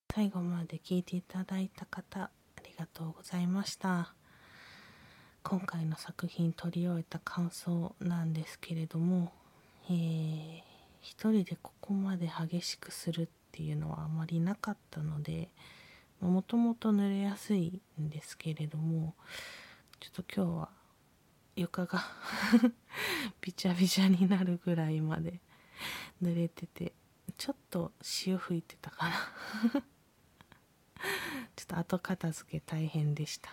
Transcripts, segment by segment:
最後まで聞いていただいた方、ありがとうございました。今回の作品撮り終えた感想なんですけれども、一人でここまで激しくするっていうのはあまりなかったので、もともと濡れやすいんですけれども、ちょっと今日は床がびちゃびちゃになるぐらいまで濡れてて、ちょっと潮吹いてたかなちょっと後片付け大変でした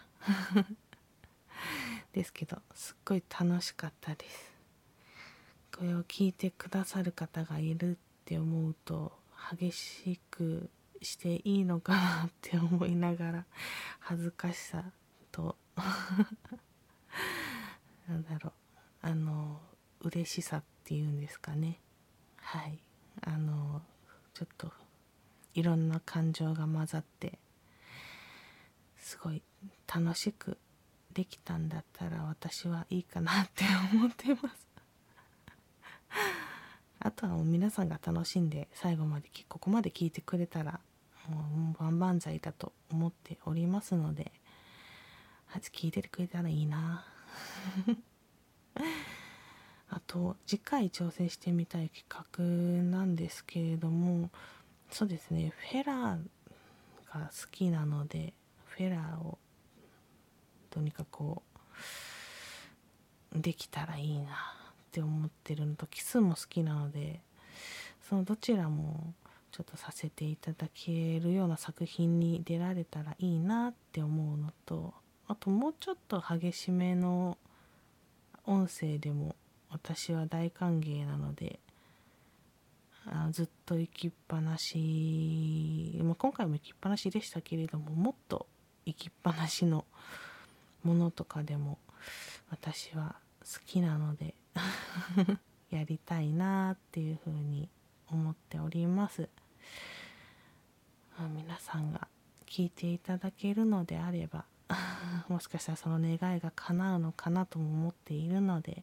ですけど、すっごい楽しかったです。これを聞いてくださる方がいるって思うと、激しくしていいのかなって思いながら、恥ずかしさとなんだろう、嬉しさっていうんですかね。はい、ちょっといろんな感情が混ざって、すごい楽しくできたんだったら私はいいかなって思ってますあとはもう皆さんが楽しんで最後までここまで聞いてくれたらもう万々歳だと思っておりますので、聞いててくれたらいいなあと次回挑戦してみたい企画なんですけれども、そうですね、フェラーが好きなので、フェラーをどうにかできたらいいなって思ってるのと、奇数も好きなので、そのどちらもちょっとさせていただけるような作品に出られたらいいなって思うのと、あともうちょっと激しめの音声でも私は大歓迎なので、ずっと行きっぱなし、今回も行きっぱなしでしたけれども、もっと行きっぱなしのものとかでも私は好きなのでやりたいなっていうふうに思っております。皆さんが聞いていただけるのであればもしかしたらその願いが叶うのかなとも思っているので、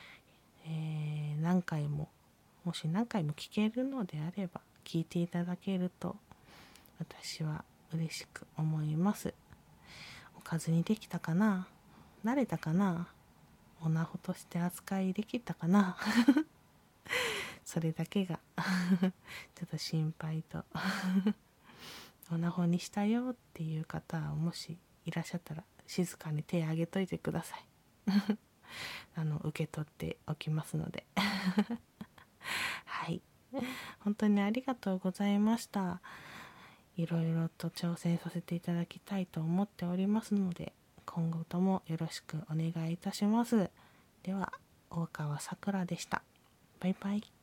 もし何回も聞けるのであれば聞いていただけると私は嬉しく思います。おかずにできたかな、慣れたかな、オナホとして扱いできたかなそれだけがちょっと心配とオナホにしたよっていう方はもしいらっしゃったら静かに手を挙げといてください受け取っておきますのではい、本当にありがとうございました。いろいろと挑戦させていただきたいと思っておりますので、今後ともよろしくお願いいたします。では、大川さくらでした。バイバイ。